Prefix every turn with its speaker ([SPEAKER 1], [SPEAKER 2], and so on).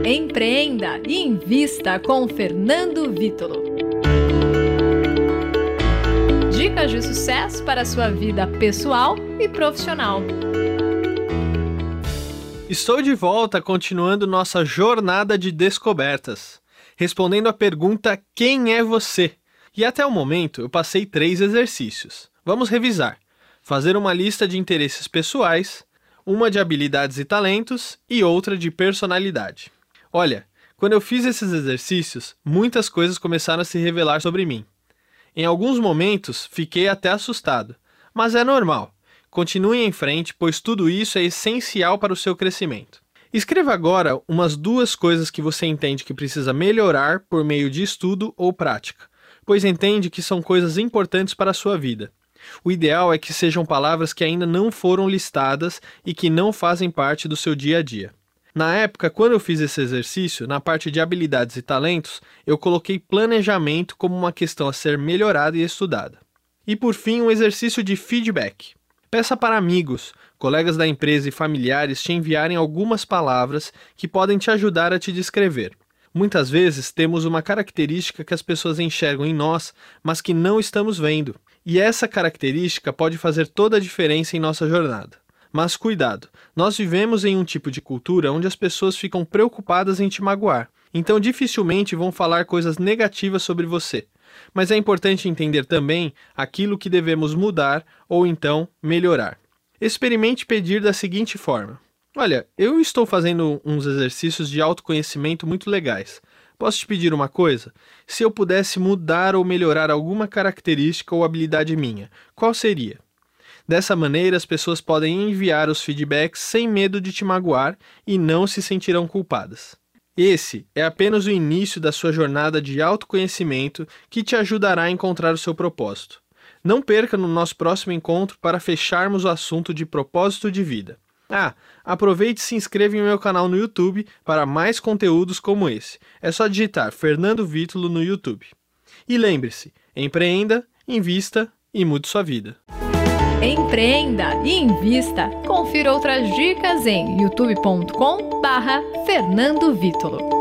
[SPEAKER 1] Empreenda e invista com Fernando Vítolo. Dicas de sucesso para a sua vida pessoal e profissional.
[SPEAKER 2] Estou de volta, continuando nossa jornada de descobertas, respondendo a pergunta: quem é você? E até o momento eu passei 3 exercícios. Vamos revisar. Fazer uma lista de interesses pessoais, uma de habilidades e talentos e outra de personalidade. Olha, quando eu fiz esses exercícios, muitas coisas começaram a se revelar sobre mim. Em alguns momentos, fiquei até assustado, mas é normal. Continue em frente, pois tudo isso é essencial para o seu crescimento. Escreva agora umas 2 coisas que você entende que precisa melhorar por meio de estudo ou prática, pois entende que são coisas importantes para a sua vida. O ideal é que sejam palavras que ainda não foram listadas e que não fazem parte do seu dia a dia. Na época, quando eu fiz esse exercício, na parte de habilidades e talentos, eu coloquei planejamento como uma questão a ser melhorada e estudada. E por fim, um exercício de feedback. Peça para amigos, colegas da empresa e familiares te enviarem algumas palavras que podem te ajudar a te descrever. Muitas vezes temos uma característica que as pessoas enxergam em nós, mas que não estamos vendo. E essa característica pode fazer toda a diferença em nossa jornada. Mas cuidado, nós vivemos em um tipo de cultura onde as pessoas ficam preocupadas em te magoar. Então dificilmente vão falar coisas negativas sobre você. Mas é importante entender também aquilo que devemos mudar ou então melhorar. Experimente pedir da seguinte forma: olha, eu estou fazendo uns exercícios de autoconhecimento muito legais. Posso te pedir uma coisa? Se eu pudesse mudar ou melhorar alguma característica ou habilidade minha, qual seria? Dessa maneira, as pessoas podem enviar os feedbacks sem medo de te magoar e não se sentirão culpadas. Esse é apenas o início da sua jornada de autoconhecimento que te ajudará a encontrar o seu propósito. Não perca no nosso próximo encontro para fecharmos o assunto de propósito de vida. Aproveite e se inscreva em meu canal no YouTube para mais conteúdos como esse. É só digitar Fernando Vítolo no YouTube. E lembre-se, empreenda, invista e mude sua vida.
[SPEAKER 1] Empreenda e invista. Confira outras dicas em youtube.com/Fernando Vítolo.